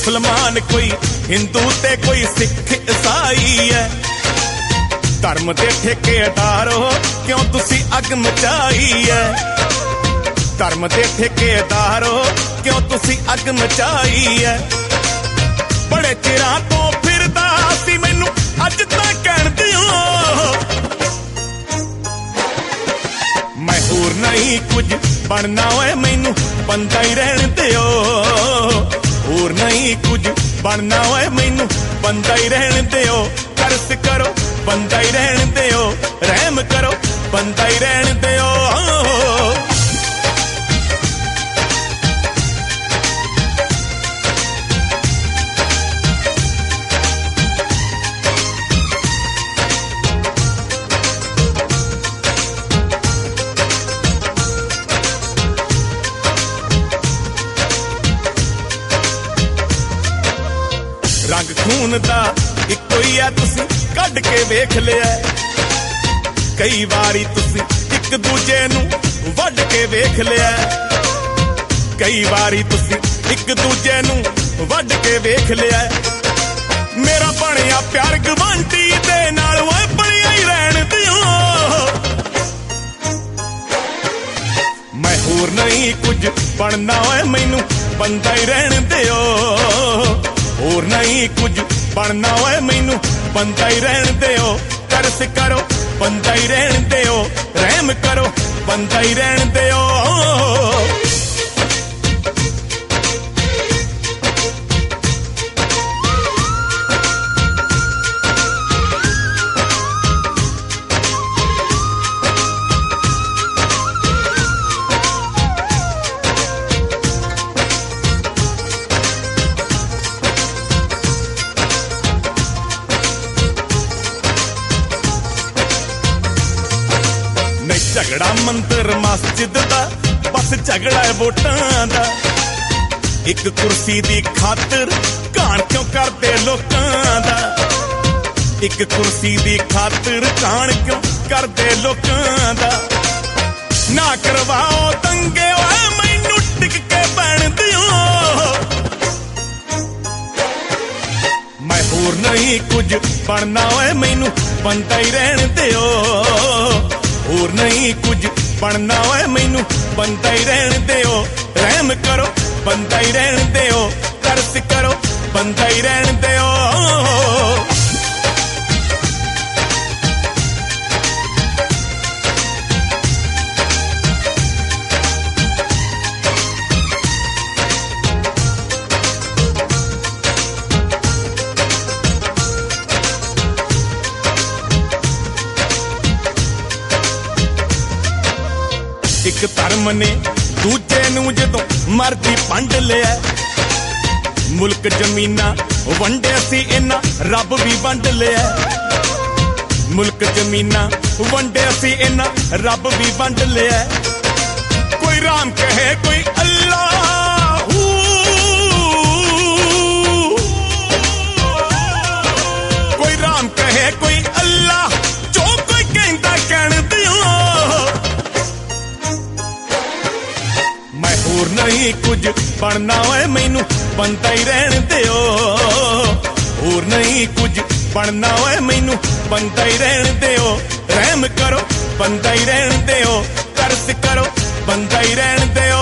मुसलमान कोई हिंदू ते कोई सिख ईसाई है। धर्म दे ठेकेदार हो क्यों तुसी अग मचाई है। धर्म दे ठेकेदार हो क्यों तुसी अग मचाई है। बड़े चिरां तो फिरदा सी मैनू अज तां कहण दिओ मैं होर नहीं कुछ बनना ओए मैनू बंदा ही रहण दिओ। होर नहीं कुछ बनना ओए मैनू बंदा ही रहण दिओ। तरस करो बंदा ही रहण दिओ। रहम करो बंदा ही रहण दिओ। रंग खून दा इक्को ही है तुसी कढ के वेख लिया। कई वारी तुसी एक दूजे नू वड के वेख लिया। कई वारी तुसी एक दूजे नू वड के वेख लिया। मेरा बनिया प्यार गवांढी दे नाल ओए बनिया ही रहण दिओ। मैं होर नहीं कुछ बनना ओए मैनू बंदा ही रहण दिओ। होर नहीं कुछ बनना ओए मैनू बंदा ही रहण दिओ। तरस करो बंदा ही रहण दिओ। रहम करो बंदा ही रहण दिओ। झगड़ा मंदिर मस्जिद दा बस झगड़ा है वोटां दा। एक कुर्सी दी खातिर कान क्यों करदे लोकां दा। एक कुर्सी दी खातिर कान क्यों करदे लोकां दा। ना करवाओ दंगे ओए मैनू टिक के बैण दिओ। मैं होर नहीं कुछ बनना ओए मैनू बंदा ही रहण दिओ। होर नहीं कुछ बनना ओए मैनू बंदा ही रहण दिओ। रहम करो बंदा ही रहण दिओ। तरस करो बंदा ही रहण दिओ। एक धर्म ने दूजे नू जदों मर्जी पंड लिया। मुल्क जमीना वंडे सी इन्ना रब भी वंड लिया। मुल्क जमीना वंडे सी इन्ना रब भी वंड लिया। कोई राम कहे कोई अल्लाह। कोई राम कहे कोई अल्लाह जो कोई कहंदा कहण दिओ। होर नहीं कुछ बनना ओए मैनू बंदा ही रहण दिओ। होर नहीं कुछ बनना ओए मैनू बंदा ही रहण दिओ। रहम करो बंदा ही रहण दिओ। तरस करो बंदा ही रहण दिओ।